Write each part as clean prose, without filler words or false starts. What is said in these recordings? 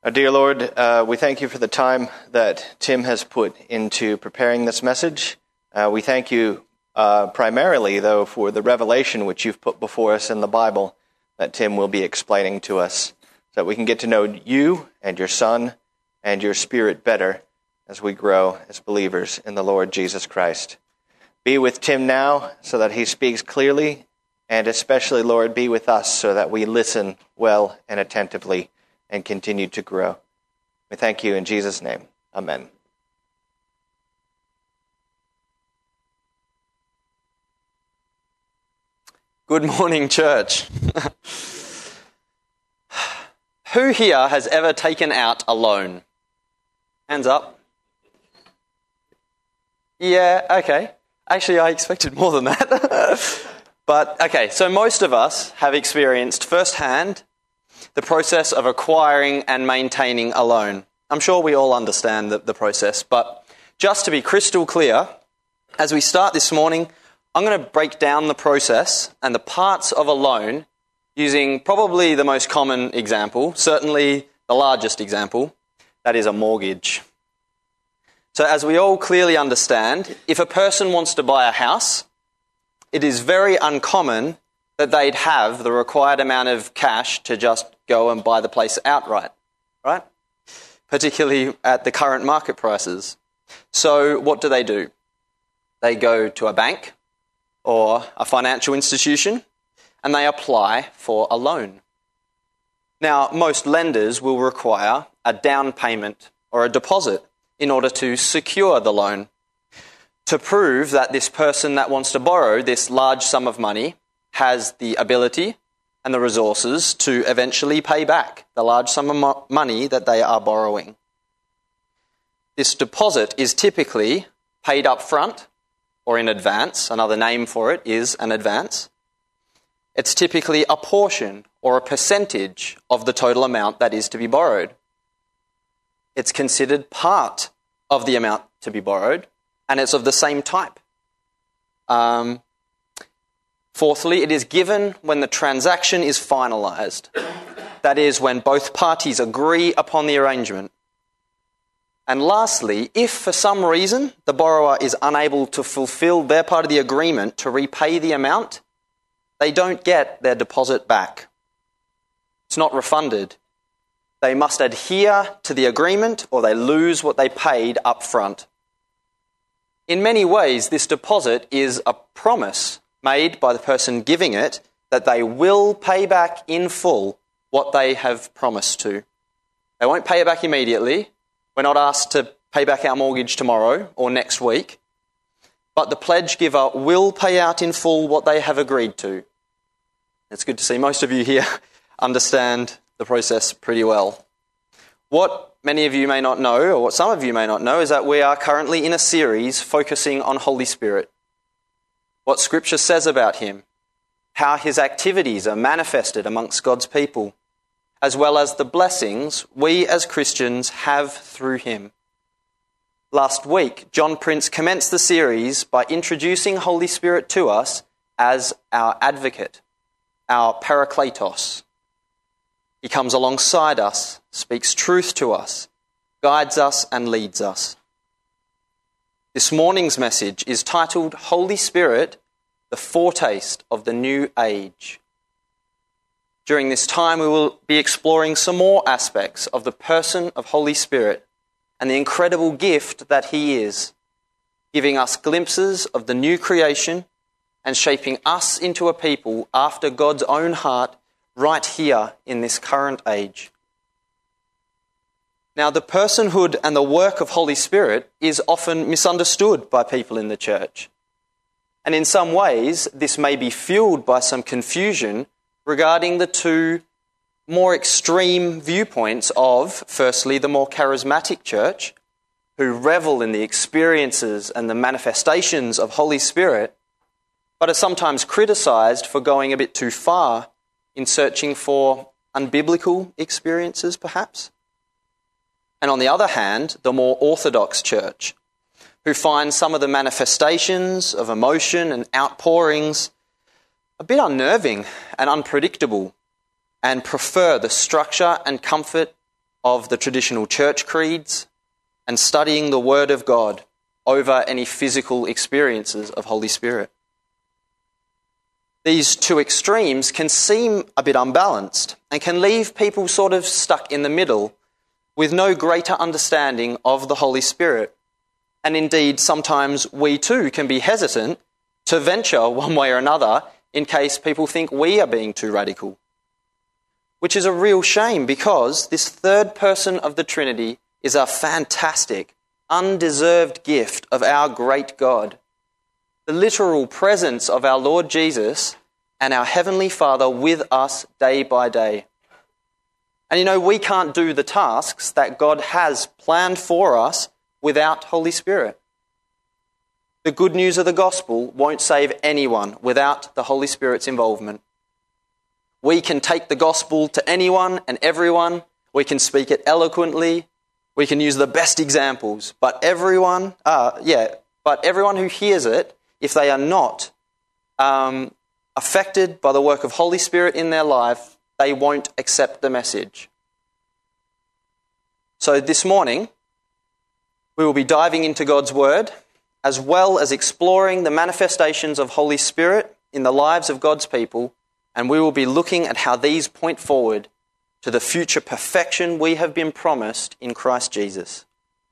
Our dear Lord, we thank you for the time that Tim has put into preparing this message. We thank you primarily, though, for the revelation which you've put before us in the Bible that Tim will be explaining to us, so that we can get to know you and your Son and your Spirit better as we grow as believers in the Lord Jesus Christ. Be with Tim now so that he speaks clearly, and especially, Lord, be with us so that we listen well and attentively and continue to grow. We thank you in Jesus' name. Amen. Good morning, church. Who here has ever taken out a loan? Hands up. Yeah, okay. Actually, I expected more than that. But, okay, so most of us have experienced firsthand the process of acquiring and maintaining a loan. I'm sure we all understand the process, but just to be crystal clear, as we start this morning, I'm going to break down the process and the parts of a loan using probably the most common example, certainly the largest example, that is a mortgage. So as we all clearly understand, if a person wants to buy a house, it is very uncommon that they'd have the required amount of cash to just go and buy the place outright, right? Particularly at the current market prices. So what do? They go to a bank or a financial institution and they apply for a loan. Now, most lenders will require a down payment or a deposit in order to secure the loan, to prove that this person that wants to borrow this large sum of money has the ability and the resources to eventually pay back the large sum of money that they are borrowing. This deposit is typically paid up front or in advance. Another name for it is an advance. It's typically a portion or a percentage of the total amount that is to be borrowed. It's considered part of the amount to be borrowed, and it's of the same type. Fourthly, it is given when the transaction is finalised. That is, when both parties agree upon the arrangement. And lastly, if for some reason the borrower is unable to fulfil their part of the agreement to repay the amount, they don't get their deposit back. It's not refunded. They must adhere to the agreement or they lose what they paid up front. In many ways, this deposit is a promise made by the person giving it that they will pay back in full what they have promised to. They won't pay it back immediately. We're not asked to pay back our mortgage tomorrow or next week. But the pledge giver will pay out in full what they have agreed to. It's good to see most of you here understand the process pretty well. What many of you may not know, or what some of you may not know, is that we are currently in a series focusing on Holy Spirit. What Scripture says about him, how his activities are manifested amongst God's people, as well as the blessings we as Christians have through him. Last week, John Prince commenced the series by introducing Holy Spirit to us as our advocate, our parakletos. He comes alongside us, speaks truth to us, guides us and leads us. This morning's message is titled Holy Spirit, the Foretaste of the New Age. During this time, we will be exploring some more aspects of the person of Holy Spirit and the incredible gift that he is, giving us glimpses of the new creation and shaping us into a people after God's own heart right here in this current age. Now, the personhood and the work of Holy Spirit is often misunderstood by people in the church. And in some ways, this may be fueled by some confusion regarding the two more extreme viewpoints of, firstly, the more charismatic church, who revel in the experiences and the manifestations of Holy Spirit, but are sometimes criticised for going a bit too far in searching for unbiblical experiences, perhaps. And on the other hand, the more orthodox church, who find some of the manifestations of emotion and outpourings a bit unnerving and unpredictable, and prefer the structure and comfort of the traditional church creeds and studying the Word of God over any physical experiences of Holy Spirit. These two extremes can seem a bit unbalanced and can leave people sort of stuck in the middle with no greater understanding of the Holy Spirit. And indeed, sometimes we too can be hesitant to venture one way or another in case people think we are being too radical. Which is a real shame, because this third person of the Trinity is a fantastic, undeserved gift of our great God. The literal presence of our Lord Jesus and our Heavenly Father with us day by day. And you know, we can't do the tasks that God has planned for us without Holy Spirit. The good news of the gospel won't save anyone without the Holy Spirit's involvement. We can take the gospel to anyone and everyone. We can speak it eloquently. We can use the best examples. But everyone who hears it, if they are not affected by the work of Holy Spirit in their life, they won't accept the message. So this morning, we will be diving into God's Word, as well as exploring the manifestations of Holy Spirit in the lives of God's people, and we will be looking at how these point forward to the future perfection we have been promised in Christ Jesus.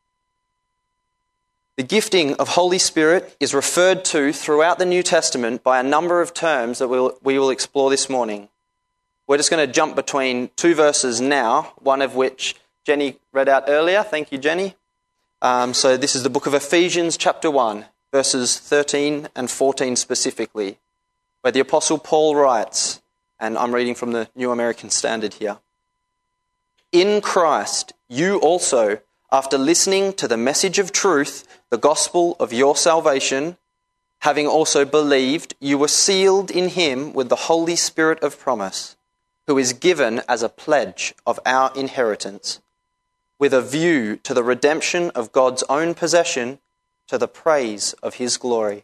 The gifting of Holy Spirit is referred to throughout the New Testament by a number of terms that we will explore this morning. We're just going to jump between two verses now, one of which Jenny read out earlier. Thank you, Jenny. So this is the book of Ephesians chapter 1, verses 13 and 14 specifically, where the Apostle Paul writes, and I'm reading from the New American Standard here. In Christ, you also, after listening to the message of truth, the gospel of your salvation, having also believed, you were sealed in him with the Holy Spirit of promise, who is given as a pledge of our inheritance, with a view to the redemption of God's own possession, to the praise of his glory.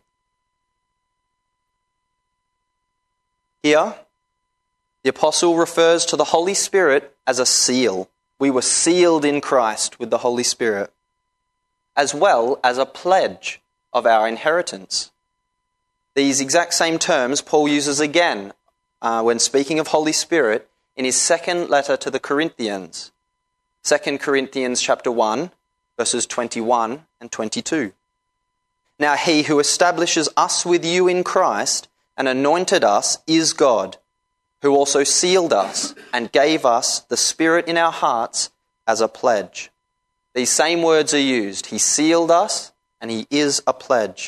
Here, the apostle refers to the Holy Spirit as a seal. We were sealed in Christ with the Holy Spirit, as well as a pledge of our inheritance. These exact same terms Paul uses again when speaking of Holy Spirit in his second letter to the Corinthians, 2 Corinthians chapter 1, verses 21 and 22. Now he who establishes us with you in Christ and anointed us is God, who also sealed us and gave us the Spirit in our hearts as a pledge. These same words are used. He sealed us and he is a pledge.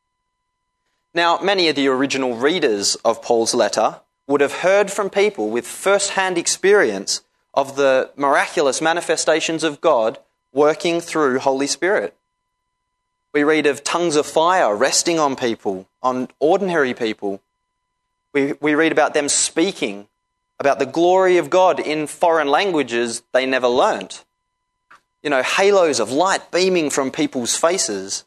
Now, many of the original readers of Paul's letter would have heard from people with first-hand experience of the miraculous manifestations of God working through Holy Spirit. We read of tongues of fire resting on people, on ordinary people. We read about them speaking about the glory of God in foreign languages they never learnt. You know, halos of light beaming from people's faces.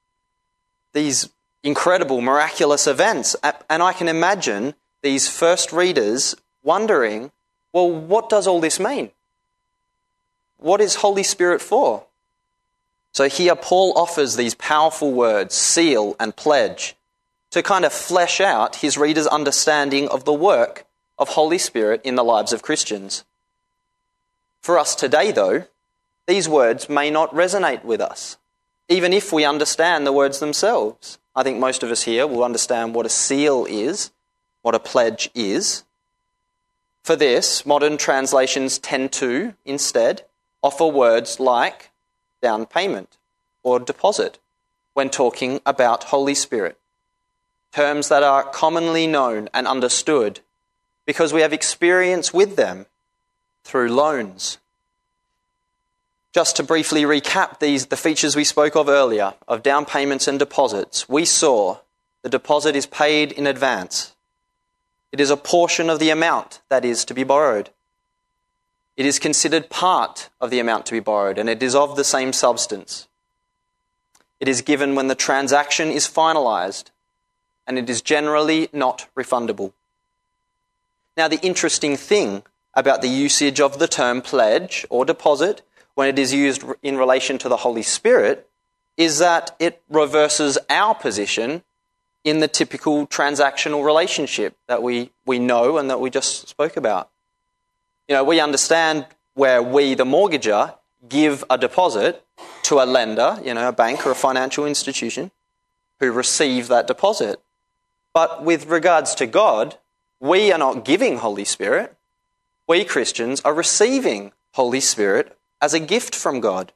These incredible, miraculous events. And I can imagine these first readers wondering, well, what does all this mean? What is Holy Spirit for? So here Paul offers these powerful words, seal and pledge, to kind of flesh out his readers' understanding of the work of Holy Spirit in the lives of Christians. For us today, though, these words may not resonate with us, even if we understand the words themselves. I think most of us here will understand what a seal is, what a pledge is. For this, modern translations tend to, instead, offer words like down payment or deposit when talking about Holy Spirit. Terms that are commonly known and understood because we have experience with them through loans. Just to briefly recap the features we spoke of earlier, of down payments and deposits, we saw the deposit is paid in advance. It is a portion of the amount that is to be borrowed. It is considered part of the amount to be borrowed, and it is of the same substance. It is given when the transaction is finalized, and it is generally not refundable. Now, the interesting thing about the usage of the term pledge or deposit when it is used in relation to the Holy Spirit is that it reverses our position in the typical transactional relationship that we know and that we just spoke about. We understand where we, the mortgager, give a deposit to a lender, a bank or a financial institution, who receive that deposit. But with regards to God, we are not giving Holy Spirit. We Christians are receiving Holy Spirit as a gift from God.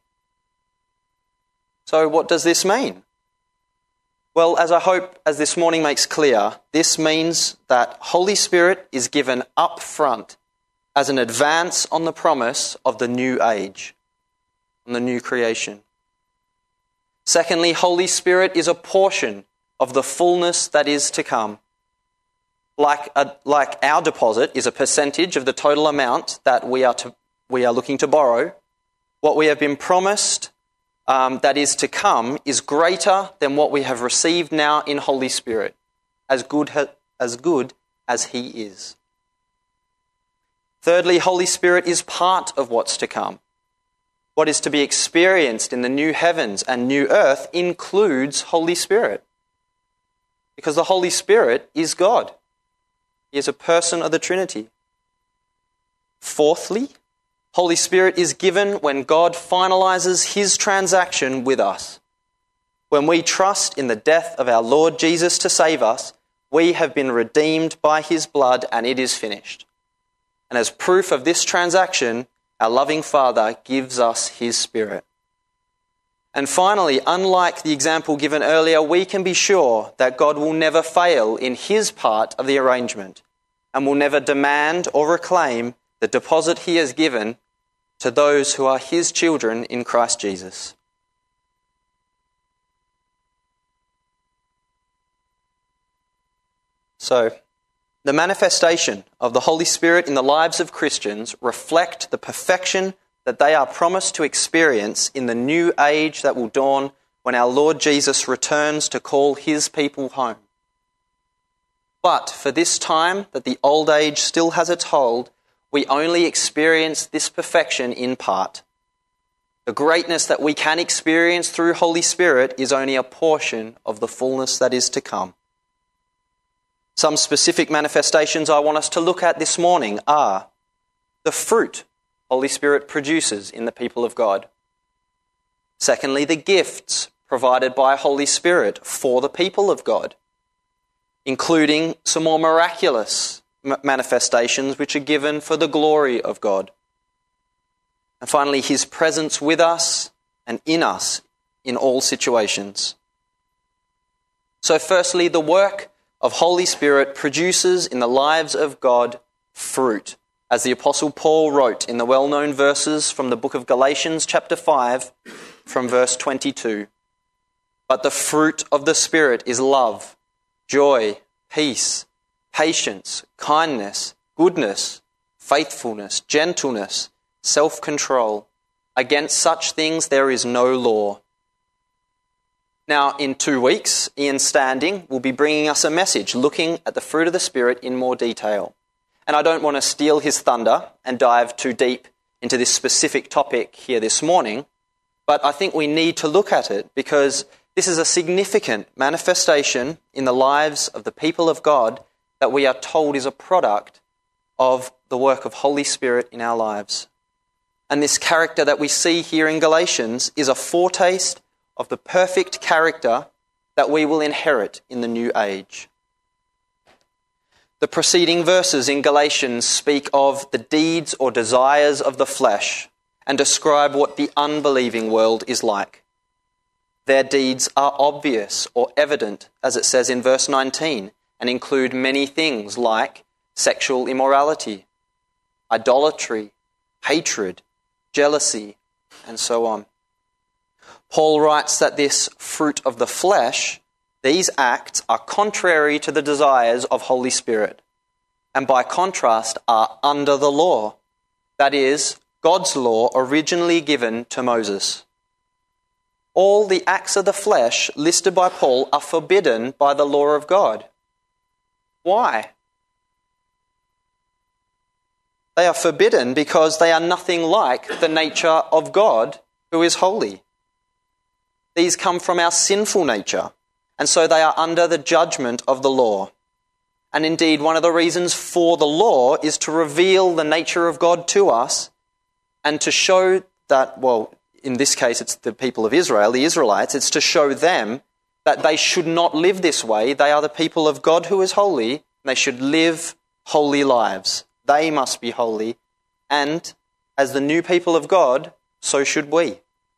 So what does this mean? Well, as I hope as this morning makes clear, this means that Holy Spirit is given up front as an advance on the promise of the new age, on the new creation. Secondly, Holy Spirit is a portion of the fullness that is to come. Like our deposit is a percentage of the total amount that we are looking to borrow, what we have been promised that is to come is greater than what we have received now in Holy Spirit, as good as He is. Thirdly, Holy Spirit is part of what's to come. What is to be experienced in the new heavens and new earth includes Holy Spirit, because the Holy Spirit is God. He is a person of the Trinity. Fourthly, Holy Spirit is given when God finalizes His transaction with us. When we trust in the death of our Lord Jesus to save us, we have been redeemed by His blood and it is finished. And as proof of this transaction, our loving Father gives us His Spirit. And finally, unlike the example given earlier, we can be sure that God will never fail in His part of the arrangement and will never demand or reclaim the deposit He has given to those who are His children in Christ Jesus. So, the manifestation of the Holy Spirit in the lives of Christians reflect the perfection that they are promised to experience in the new age that will dawn when our Lord Jesus returns to call His people home. But for this time that the old age still has its hold, we only experience this perfection in part. The greatness that we can experience through Holy Spirit is only a portion of the fullness that is to come. Some specific manifestations I want us to look at this morning are the fruit Holy Spirit produces in the people of God. Secondly, the gifts provided by Holy Spirit for the people of God, including some more miraculous manifestations which are given for the glory of God. And finally, His presence with us and in us in all situations. So firstly, the work of Holy Spirit produces in the lives of God fruit, as the Apostle Paul wrote in the well-known verses from the book of Galatians chapter 5 from verse 22. But the fruit of the Spirit is love, joy, peace, patience, kindness, goodness, faithfulness, gentleness, self-control. Against such things there is no law. Now, in 2 weeks, Ian Standing will be bringing us a message looking at the fruit of the Spirit in more detail. And I don't want to steal his thunder and dive too deep into this specific topic here this morning, but I think we need to look at it because this is a significant manifestation in the lives of the people of God that we are told is a product of the work of Holy Spirit in our lives. And this character that we see here in Galatians is a foretaste of the perfect character that we will inherit in the new age. The preceding verses in Galatians speak of the deeds or desires of the flesh and describe what the unbelieving world is like. Their deeds are obvious or evident, as it says in verse 19, and include many things like sexual immorality, idolatry, hatred, jealousy, and so on. Paul writes that this fruit of the flesh, these acts are contrary to the desires of Holy Spirit, and by contrast are under the law, that is, God's law originally given to Moses. All the acts of the flesh listed by Paul are forbidden by the law of God. Why? They are forbidden because they are nothing like the nature of God, who is holy. These come from our sinful nature, and so they are under the judgment of the law. And indeed, one of the reasons for the law is to reveal the nature of God to us and to show that, well, in this case it's the people of Israel, the Israelites, it's to show them that they should not live this way. They are the people of God who is holy, and they should live holy lives. They must be holy, and as the new people of God, so should we.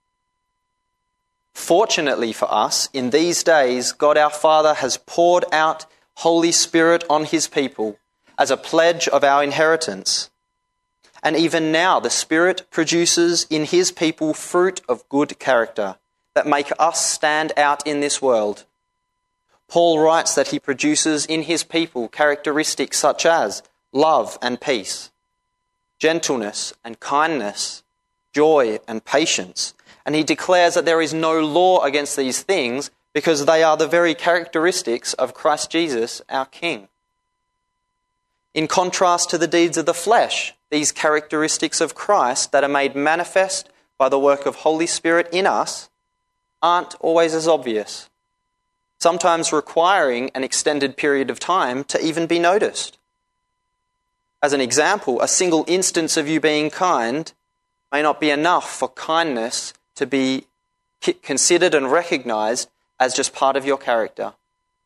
Fortunately for us, in these days, God our Father has poured out Holy Spirit on his people as a pledge of our inheritance. And even now the Spirit produces in his people fruit of good character that make us stand out in this world. Paul writes that he produces in his people characteristics such as love and peace, gentleness and kindness, joy and patience. And he declares that there is no law against these things because they are the very characteristics of Christ Jesus, our King. In contrast to the deeds of the flesh, these characteristics of Christ that are made manifest by the work of Holy Spirit in us aren't always as obvious, sometimes requiring an extended period of time to even be noticed. As an example, a single instance of you being kind may not be enough for kindness to be considered and recognised as just part of your character.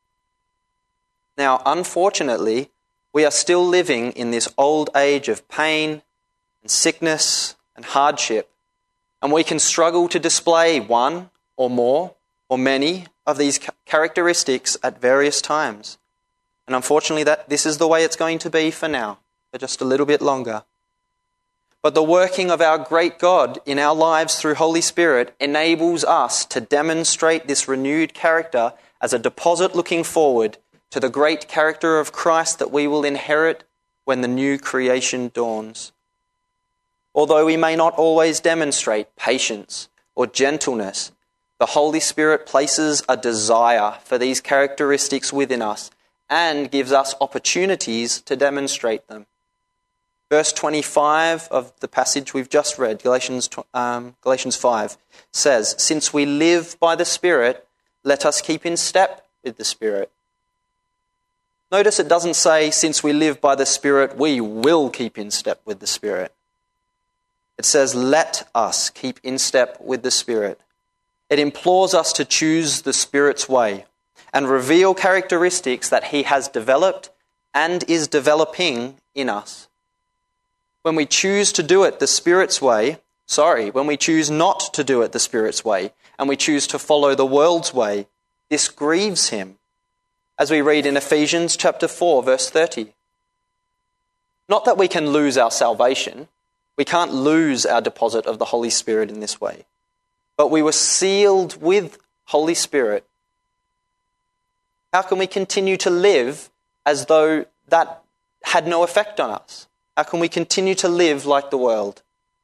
Now, unfortunately, we are still living in this old age of pain and sickness and hardship, and we can struggle to display one or more or many of these characteristics at various times. And unfortunately, this is the way it's going to be for now, for just a little bit longer. But the working of our great God in our lives through Holy Spirit enables us to demonstrate this renewed character as a deposit looking forward to the great character of Christ that we will inherit when the new creation dawns. Although we may not always demonstrate patience or gentleness, the Holy Spirit places a desire for these characteristics within us and gives us opportunities to demonstrate them. Verse 25 of the passage we've just read, Galatians 5, says, "Since we live by the Spirit, let us keep in step with the Spirit." Notice it doesn't say, since we live by the Spirit, we will keep in step with the Spirit. It says, let us keep in step with the Spirit. It implores us to choose the Spirit's way and reveal characteristics that he has developed and is developing in us. When we choose to do it the Spirit's way, when we choose not to do it the Spirit's way, and we choose to follow the world's way, this grieves him, as we read in Ephesians chapter 4, verse 30. Not that we can lose our salvation. We can't lose our deposit of the Holy Spirit in this way. But we were sealed with Holy Spirit. How can we continue to live as though that had no effect on us? How can we continue to live like the world?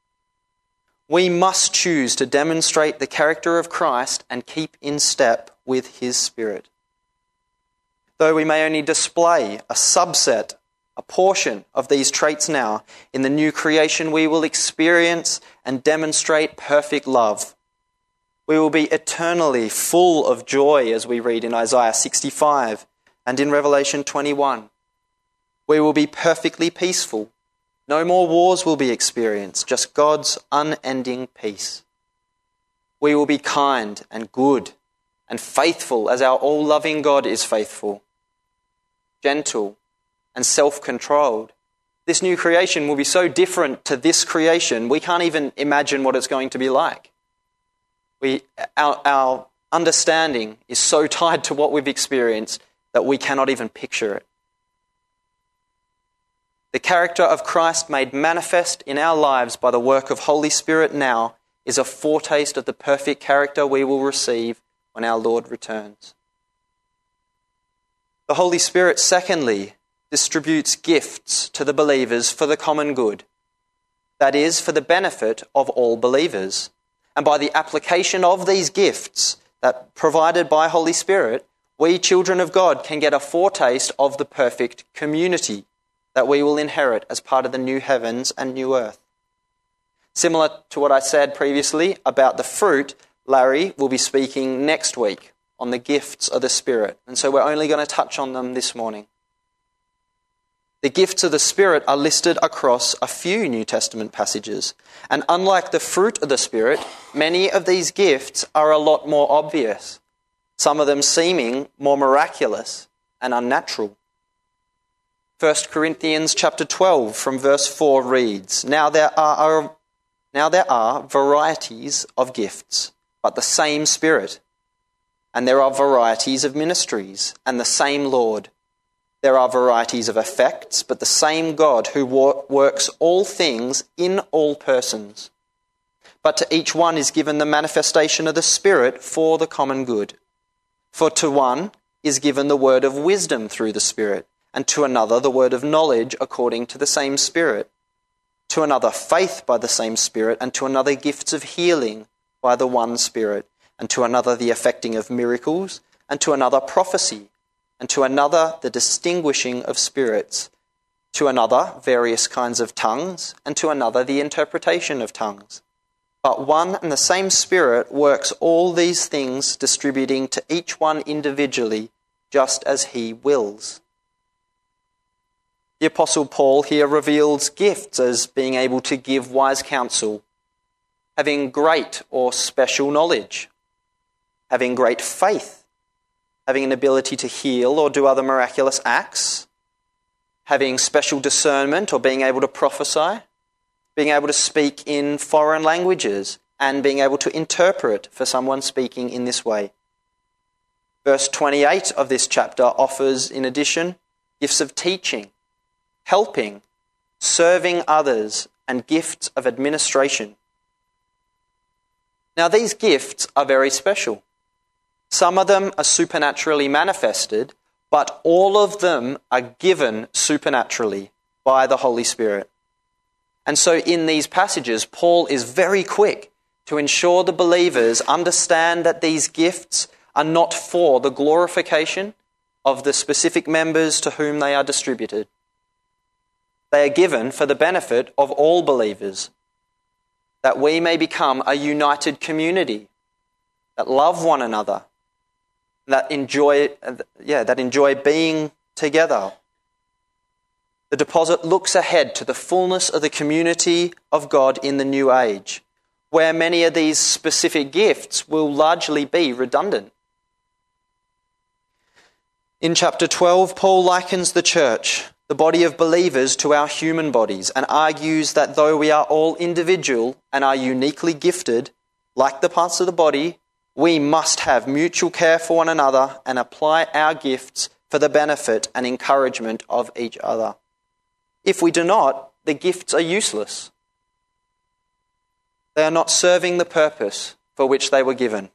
We must choose to demonstrate the character of Christ and keep in step with his Spirit. Though we may only display a subset, a portion of these traits now, in the new creation we will experience and demonstrate perfect love. We will be eternally full of joy, as we read in Isaiah 65 and in Revelation 21. We will be perfectly peaceful. No more wars will be experienced, just God's unending peace. We will be kind and good and faithful as our all-loving God is faithful, gentle and self-controlled. This new creation will be so different to this creation, we can't even imagine what it's going to be like. Our understanding is so tied to what we've experienced that we cannot even picture it. The character of Christ made manifest in our lives by the work of Holy Spirit now is a foretaste of the perfect character we will receive when our Lord returns. The Holy Spirit, secondly, distributes gifts to the believers for the common good. That is, for the benefit of all believers. And by the application of these gifts that provided by Holy Spirit, we children of God can get a foretaste of the perfect community. that we will inherit as part of the new heavens and new earth. Similar to what I said previously about the fruit, Larry will be speaking next week on the gifts of the Spirit, and so we're only going to touch on them this morning. The gifts of the Spirit are listed across a few New Testament passages, and unlike the fruit of the Spirit, many of these gifts are a lot more obvious, some of them seeming more miraculous and unnatural. 1 Corinthians chapter 12 from verse 4 reads, Now there are varieties of gifts, but the same Spirit. And there are varieties of ministries, and the same Lord. There are varieties of effects, but the same God who works all things in all persons. But to each one is given the manifestation of the Spirit for the common good. For to one is given the word of wisdom through the Spirit, and to another the word of knowledge according to the same Spirit. To another faith by the same Spirit, and to another gifts of healing by the one Spirit, and to another the effecting of miracles, and to another prophecy, and to another the distinguishing of spirits, to another various kinds of tongues, and to another the interpretation of tongues. But one and the same Spirit works all these things, distributing to each one individually, just as he wills. The Apostle Paul here reveals gifts as being able to give wise counsel, having great or special knowledge, having great faith, having an ability to heal or do other miraculous acts, having special discernment or being able to prophesy, being able to speak in foreign languages, and being able to interpret for someone speaking in this way. Verse 28 of this chapter offers, in addition, gifts of teaching, helping, serving others, and gifts of administration. Now, these gifts are very special. Some of them are supernaturally manifested, but all of them are given supernaturally by the Holy Spirit. And so in these passages, Paul is very quick to ensure the believers understand that these gifts are not for the glorification of the specific members to whom they are distributed. They are given for the benefit of all believers, that we may become a united community that love one another, that enjoy being together. The deposit looks ahead to the fullness of the community of God in the new age, where many of these specific gifts will largely be redundant. In chapter 12, Paul likens the church, the body of believers, to our human bodies, and argues that though we are all individual and are uniquely gifted, like the parts of the body, we must have mutual care for one another and apply our gifts for the benefit and encouragement of each other. If we do not, the gifts are useless. They are not serving the purpose for which they were given.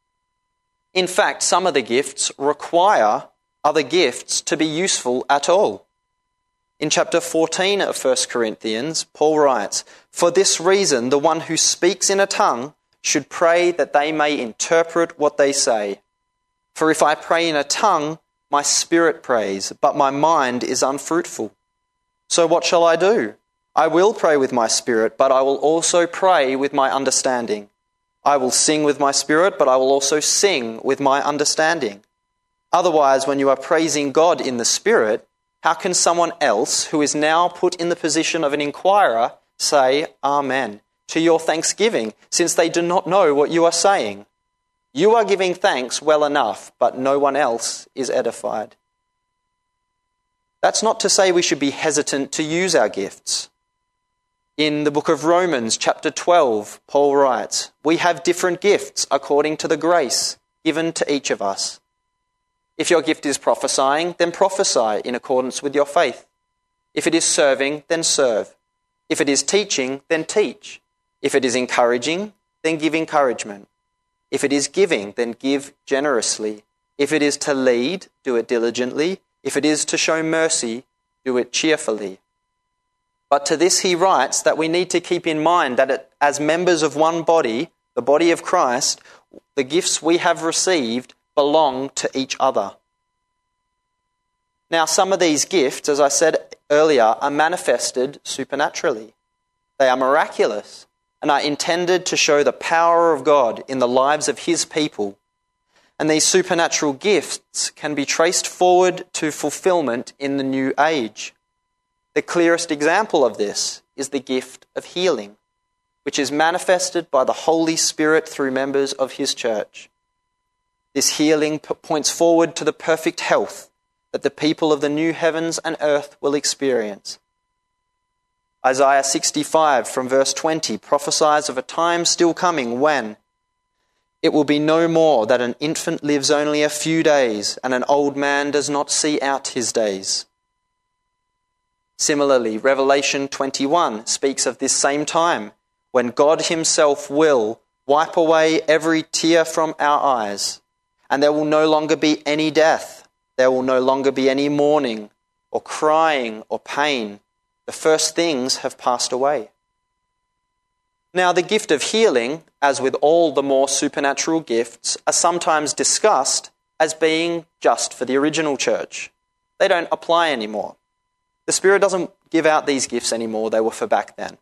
In fact, some of the gifts require other gifts to be useful at all. In chapter 14 of 1 Corinthians, Paul writes, For this reason, the one who speaks in a tongue should pray that they may interpret what they say. For if I pray in a tongue, my spirit prays, but my mind is unfruitful. So what shall I do? I will pray with my spirit, but I will also pray with my understanding. I will sing with my spirit, but I will also sing with my understanding. Otherwise, when you are praising God in the Spirit, how can someone else who is now put in the position of an inquirer say Amen to your thanksgiving, since they do not know what you are saying? You are giving thanks well enough, but no one else is edified. That's not to say we should be hesitant to use our gifts. In the book of Romans, chapter 12, Paul writes, We have different gifts according to the grace given to each of us. If your gift is prophesying, then prophesy in accordance with your faith. If it is serving, then serve. If it is teaching, then teach. If it is encouraging, then give encouragement. If it is giving, then give generously. If it is to lead, do it diligently. If it is to show mercy, do it cheerfully. But to this he writes that we need to keep in mind that as members of one body, the body of Christ, the gifts we have received belong to each other. Now, some of these gifts, as I said earlier, are manifested supernaturally. They are miraculous and are intended to show the power of God in the lives of his people. And these supernatural gifts can be traced forward to fulfillment in the new age. The clearest example of this is the gift of healing, which is manifested by the Holy Spirit through members of his church. This healing points forward to the perfect health that the people of the new heavens and earth will experience. Isaiah 65 from verse 20 prophesies of a time still coming when it will be no more that an infant lives only a few days and an old man does not see out his days. Similarly, Revelation 21 speaks of this same time when God himself will wipe away every tear from our eyes, and there will no longer be any death. There will no longer be any mourning or crying or pain. The first things have passed away. Now, the gift of healing, as with all the more supernatural gifts, are sometimes discussed as being just for the original church. They don't apply anymore. The Spirit doesn't give out these gifts anymore. They were for back then.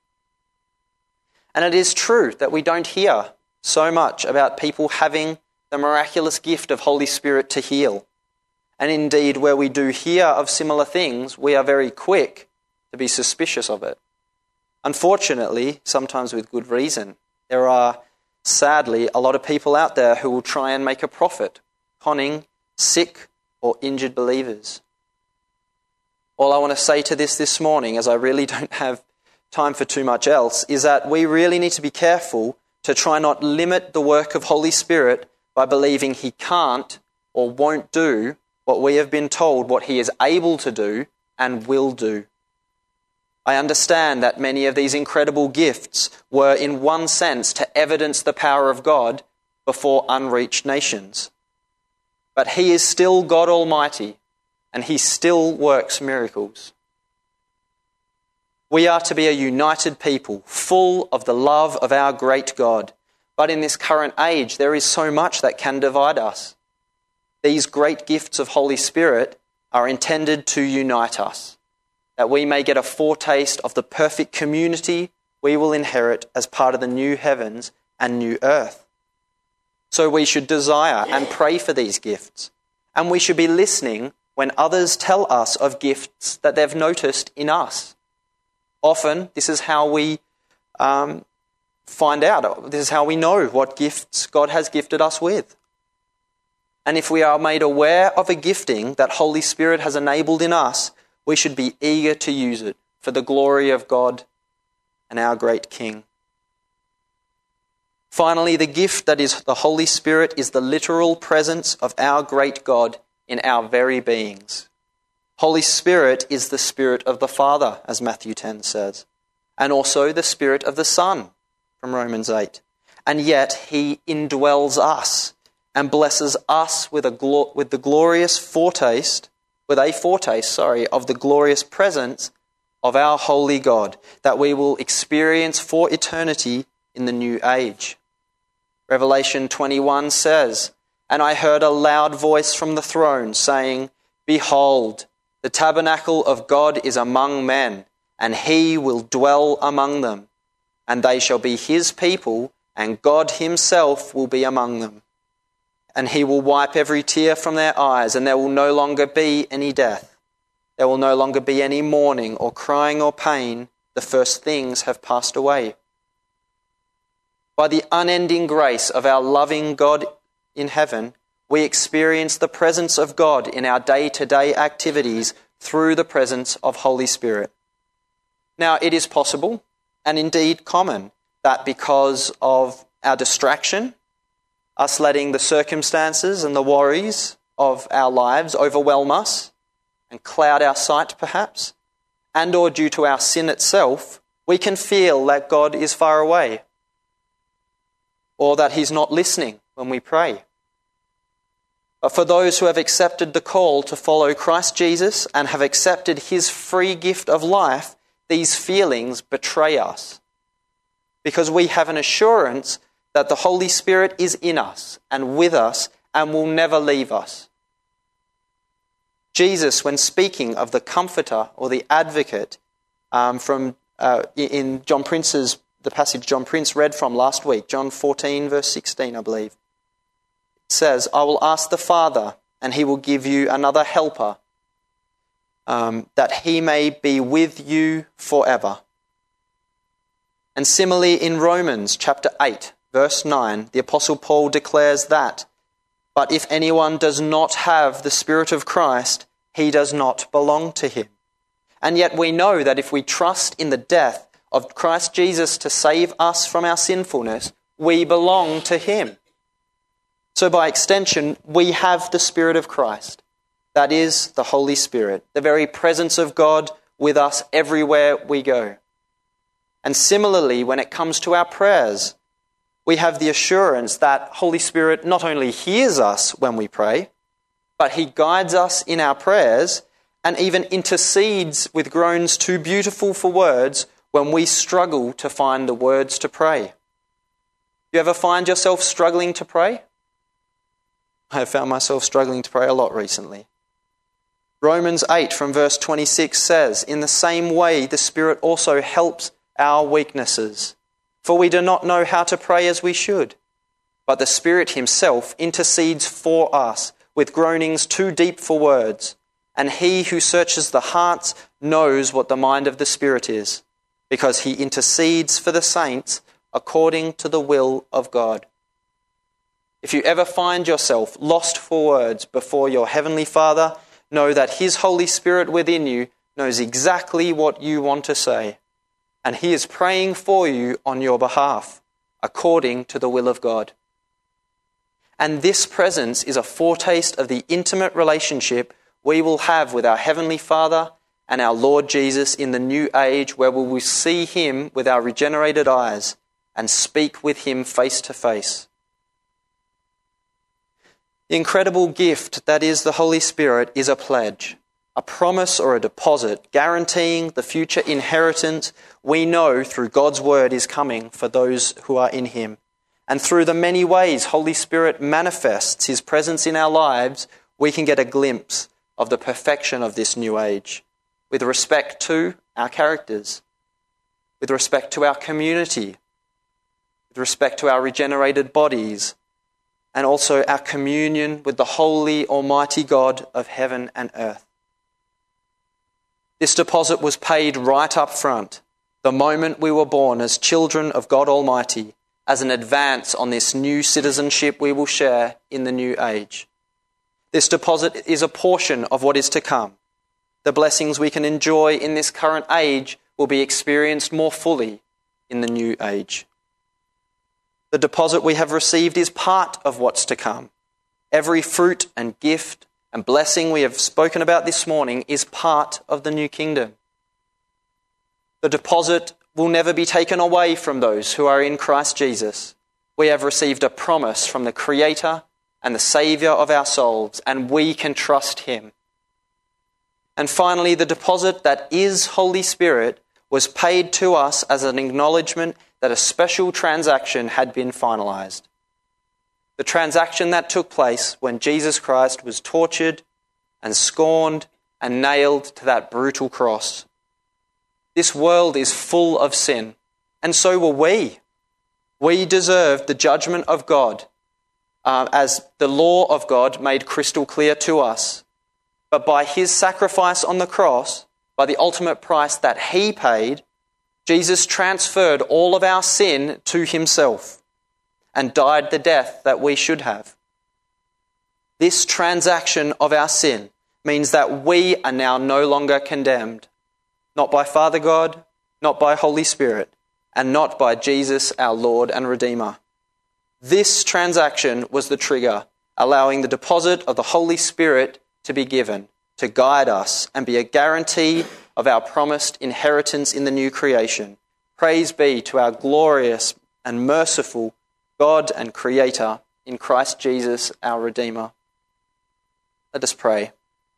And it is true that we don't hear so much about people having the miraculous gift of Holy Spirit to heal. And indeed, where we do hear of similar things, we are very quick to be suspicious of it. Unfortunately, sometimes with good reason, there are, sadly, a lot of people out there who will try and make a profit, conning sick or injured believers. All I want to say to this morning, as I really don't have time for too much else, is that we really need to be careful to try not limit the work of Holy Spirit by believing he can't or won't do what we have been told what he is able to do and will do. I understand that many of these incredible gifts were in one sense to evidence the power of God before unreached nations. But he is still God Almighty and he still works miracles. We are to be a united people, full of the love of our great God. But in this current age, there is so much that can divide us. These great gifts of Holy Spirit are intended to unite us, that we may get a foretaste of the perfect community we will inherit as part of the new heavens and new earth. So we should desire and pray for these gifts, and we should be listening when others tell us of gifts that they've noticed in us. Often, this is how we find out, this is how we know what gifts God has gifted us with. And if we are made aware of a gifting that Holy Spirit has enabled in us, we should be eager to use it for the glory of God and our great King. Finally, the gift that is the Holy Spirit is the literal presence of our great God in our very beings. Holy Spirit is the Spirit of the Father, as Matthew 10 says, and also the Spirit of the Son, from Romans 8. And yet he indwells us and blesses us with a foretaste of the glorious presence of our holy God that we will experience for eternity in the new age. Revelation 21 says, "And I heard a loud voice from the throne saying, 'Behold, the tabernacle of God is among men, and he will dwell among them. And they shall be his people, and God himself will be among them. And he will wipe every tear from their eyes, and there will no longer be any death. There will no longer be any mourning or crying or pain. The first things have passed away.'" By the unending grace of our loving God in heaven, we experience the presence of God in our day-to-day activities through the presence of Holy Spirit. Now, it is possible, and indeed common, that because of our distraction, us letting the circumstances and the worries of our lives overwhelm us and cloud our sight perhaps, and or due to our sin itself, we can feel that God is far away or that he's not listening when we pray. But for those who have accepted the call to follow Christ Jesus and have accepted his free gift of life, these feelings betray us because we have an assurance that the Holy Spirit is in us and with us and will never leave us. Jesus, when speaking of the Comforter or the Advocate in John Prince's, the passage John Prince read from last week, John 14 verse 16, I believe, it says, "I will ask the Father, and he will give you another helper, that he may be with you forever." And similarly in Romans chapter 8, verse 9, the Apostle Paul declares that, "But if anyone does not have the Spirit of Christ, he does not belong to him." And yet we know that if we trust in the death of Christ Jesus to save us from our sinfulness, we belong to him. So by extension, we have the Spirit of Christ. That is the Holy Spirit, the very presence of God with us everywhere we go. And similarly, when it comes to our prayers, we have the assurance that Holy Spirit not only hears us when we pray, but he guides us in our prayers and even intercedes with groans too beautiful for words when we struggle to find the words to pray. You ever find yourself struggling to pray? I have found myself struggling to pray a lot recently. Romans 8 from verse 26 says, "In the same way the Spirit also helps our weaknesses. For we do not know how to pray as we should, but the Spirit himself intercedes for us with groanings too deep for words. And he who searches the hearts knows what the mind of the Spirit is, because he intercedes for the saints according to the will of God." If you ever find yourself lost for words before your Heavenly Father, know that his Holy Spirit within you knows exactly what you want to say, and he is praying for you on your behalf, according to the will of God. And this presence is a foretaste of the intimate relationship we will have with our Heavenly Father and our Lord Jesus in the new age, where we will see him with our regenerated eyes and speak with him face to face. The incredible gift that is the Holy Spirit is a pledge, a promise or a deposit guaranteeing the future inheritance we know through God's word is coming for those who are in him. And through the many ways Holy Spirit manifests his presence in our lives, we can get a glimpse of the perfection of this new age with respect to our characters, with respect to our community, with respect to our regenerated bodies, and also our communion with the holy, almighty God of heaven and earth. This deposit was paid right up front, the moment we were born as children of God Almighty, as an advance on this new citizenship we will share in the new age. This deposit is a portion of what is to come. The blessings we can enjoy in this current age will be experienced more fully in the new age. The deposit we have received is part of what's to come. Every fruit and gift and blessing we have spoken about this morning is part of the new kingdom. The deposit will never be taken away from those who are in Christ Jesus. We have received a promise from the Creator and the Saviour of our souls, and we can trust him. And finally, the deposit that is Holy Spirit was paid to us as an acknowledgement that a special transaction had been finalized. The transaction that took place when Jesus Christ was tortured and scorned and nailed to that brutal cross. This world is full of sin, and so were we. We deserved the judgment of God, as the law of God made crystal clear to us. But by his sacrifice on the cross, by the ultimate price that he paid, Jesus transferred all of our sin to himself and died the death that we should have. This transaction of our sin means that we are now no longer condemned, not by Father God, not by Holy Spirit, and not by Jesus, our Lord and Redeemer. This transaction was the trigger, allowing the deposit of the Holy Spirit to be given, to guide us and be a guarantee of our promised inheritance in the new creation. Praise be to our glorious and merciful God and Creator in Christ Jesus, our Redeemer. Let us pray.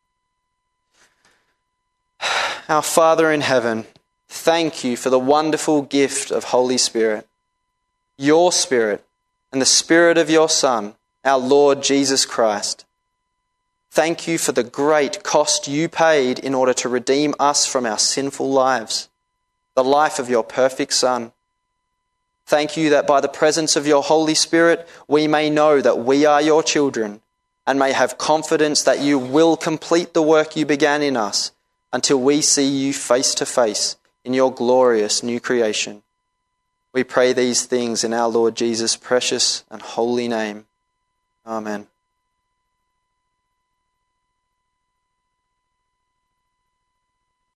Our Father in heaven, thank you for the wonderful gift of Holy Spirit, your Spirit and the Spirit of your Son, our Lord Jesus Christ. Thank you for the great cost you paid in order to redeem us from our sinful lives, the life of your perfect Son. Thank you that by the presence of your Holy Spirit, we may know that we are your children and may have confidence that you will complete the work you began in us until we see you face to face in your glorious new creation. We pray these things in our Lord Jesus' precious and holy name. Amen.